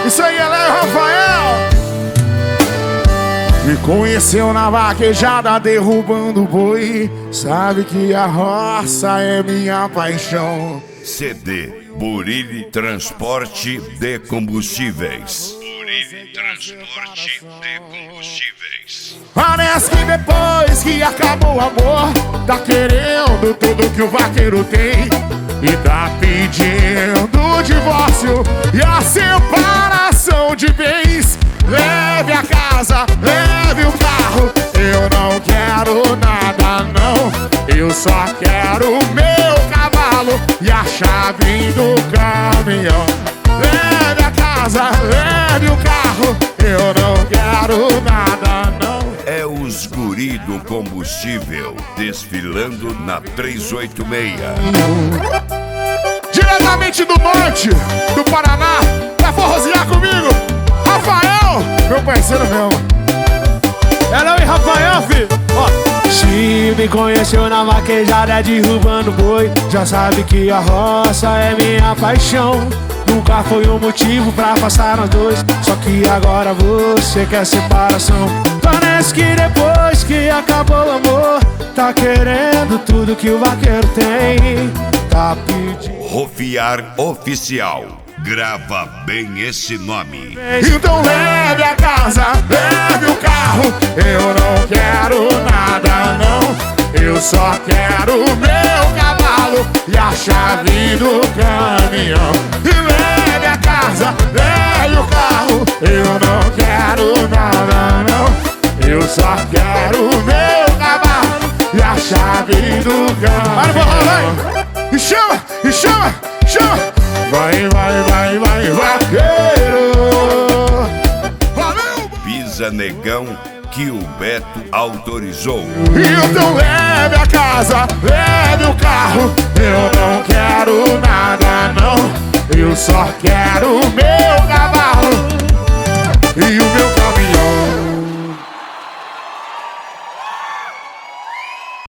Isso aí, Léo Rafael. Me conheceu na vaquejada derrubando boi. Sabe que a roça é minha paixão. CD Burilli Transporte de Combustíveis. Burilli Transporte de Combustíveis. Parece que depois que acabou o amor, tá querendo tudo que o vaqueiro tem e tá pedindo o divórcio e a separação de bens. Leve a casa, leve o carro. Eu não quero nada não, eu só quero o meu cavalo e a chave do caminhão. Leve a casa, leve o carro. Eu não quero nada não. É os guri do combustível desfilando na 386. Diretamente do norte do Paraná, pra forrosear comigo, Rafael, meu parceiro mesmo. É não, e Rafael, filho? Ó. Se me conheceu na vaquejada derrubando boi, já sabe que a roça é minha paixão. Nunca foi um motivo pra afastar nós dois, só que agora você quer separação. Parece que depois que acabou o amor, tá querendo tudo que o vaqueiro tem. Tá pedindo Rofiar Oficial. Grava bem esse nome. Então leve a casa, leve o carro. Eu não quero nada não, eu só quero o meu cavalo e a chave do caminhão. E leve a casa, leve o carro. Eu não quero nada não, eu só quero o meu cavalo e a chave do caminhão. E chama, e chama, chama. Vai, vai, vai, vai, vaqueiro. Valeu! Pisa Negão que o Beto autorizou. Então leve a casa, leve o carro. Eu não quero nada não, eu só quero o meu